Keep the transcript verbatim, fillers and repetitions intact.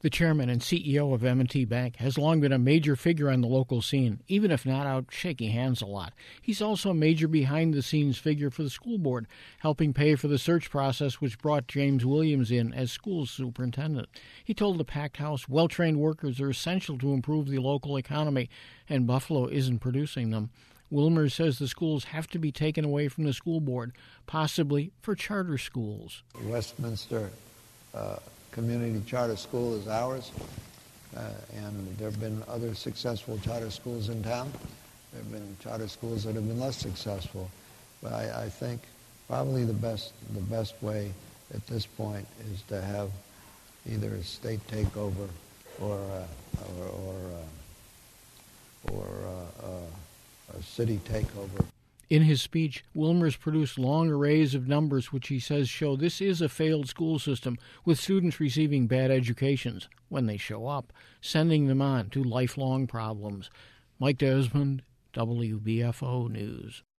The chairman and C E O of M and T Bank has long been a major figure on the local scene, even if not out shaking hands a lot. He's also a major behind-the-scenes figure for the school board, helping pay for the search process which brought James Williams in as school superintendent. He told the packed house well-trained workers are essential to improve the local economy, and Buffalo isn't producing them. Wilmer says the schools have to be taken away from the school board, possibly for charter schools. Westminster uh, Community Charter School is ours, uh, and there have been other successful charter schools in town. There have been charter schools that have been less successful. But I, I think probably the best the best way at this point is to have either a state takeover or uh, or or, uh, or uh, uh, a city takeover. In his speech, Wilmers produced long arrays of numbers which he says show this is a failed school system with students receiving bad educations when they show up, sending them on to lifelong problems. Mike Desmond, W B F O News.